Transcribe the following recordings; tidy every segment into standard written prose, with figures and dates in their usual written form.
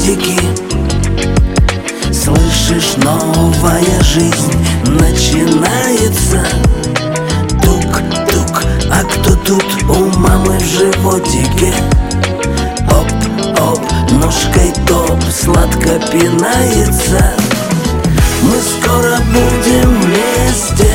животики. Слышишь, новая жизнь начинается. Тук-тук, а кто тут у мамы в животике? Оп-оп, ножкой топ сладко пинается. Мы скоро будем вместе,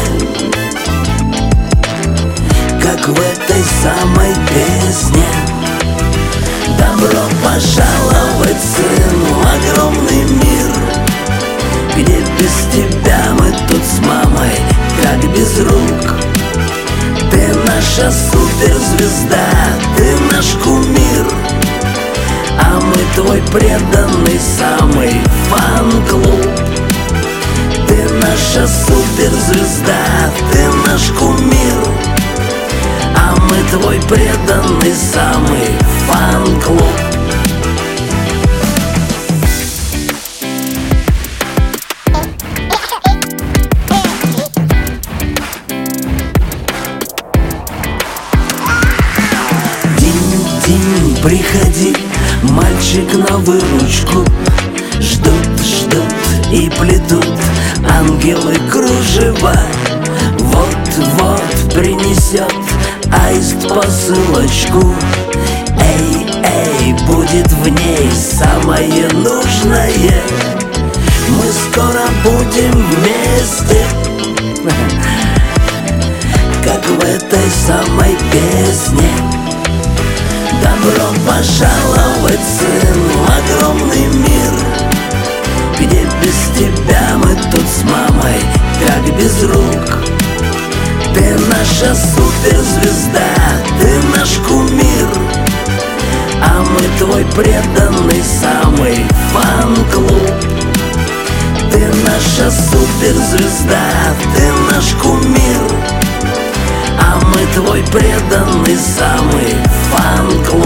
как в этой самой песне. Добро пожаловать, сын, в огромный мир, где без тебя мы тут с мамой, как без рук. Ты наша суперзвезда, ты наш кумир, а мы твой преданный самый фан-клуб. Ты наша суперзвезда, ты наш кумир, а мы твой преданный самый фан-клуб. Динь-динь, приходи, мальчик на выручку. Ждут, ждут и плетут ангелы кружева. Вот-вот принесет аист посылочку. Эй, эй, будет в ней самое нужное. Мы скоро будем вместе, как в этой самой песне. Добро пожаловать, сын, в огромный мир, где без тебя мы тут с мамой, как без рук. Ты наша суперзвезда, ты наш кумир, а мы твой преданный самый фан-клуб. Ты наша суперзвезда, ты наш кумир, а мы твой преданный самый фан-клуб.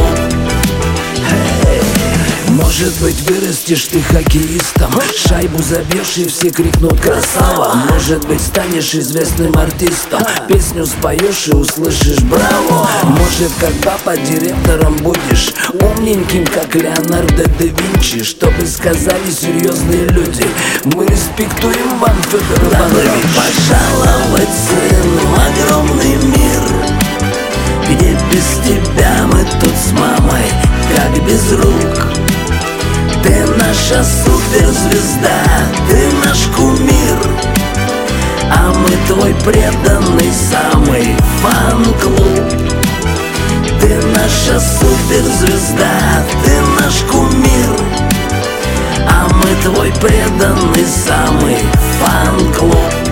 Может быть, вырастешь ты хоккеистом, шайбу забьешь и все крикнут красава. Может быть, станешь известным артистом, песню споешь и услышишь браво. Может, как папа директором будешь, умненьким, как Леонардо да Винчи, чтобы сказали серьезные люди: мы респектуем вам, Федор Иванович. Пожаловать, сын, в огромный мир, где без тебя мы тут с мамой, как без рук. Ты наша суперзвезда, ты наш кумир, а мы твой преданный самый фан-клуб. Ты наша суперзвезда, ты наш кумир, а мы твой преданный самый фан-клуб.